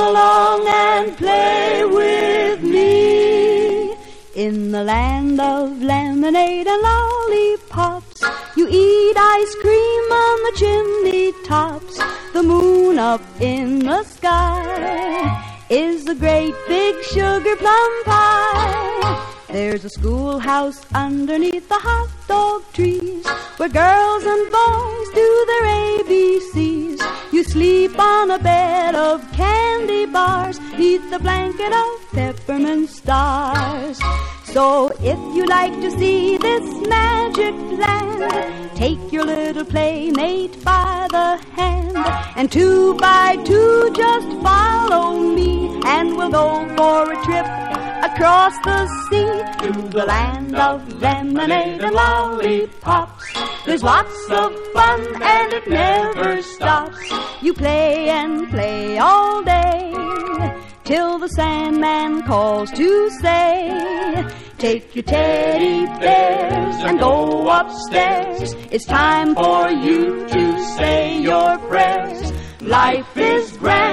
along and play with me. In the land of lemonade and lollipops, you eat ice cream on the chimney tops. The moon up in the sky is a great big sugar plum pie. There's a schoolhouse underneath the hot dog trees where girls and boys do their ABCs. You sleep on a bed of candy bars, neath the blanket of peppermint stars. So if you like to see this magic land, take your little playmate by the hand, and 2 by 2 just follow me, and we'll go for a trip across the sea to the land of lemonade and lollipops. There's lots of fun and it never stops. You play and play all day till the Sandman calls to say, take your teddy bears and go upstairs. It's time for you to say your prayers. Life is grand.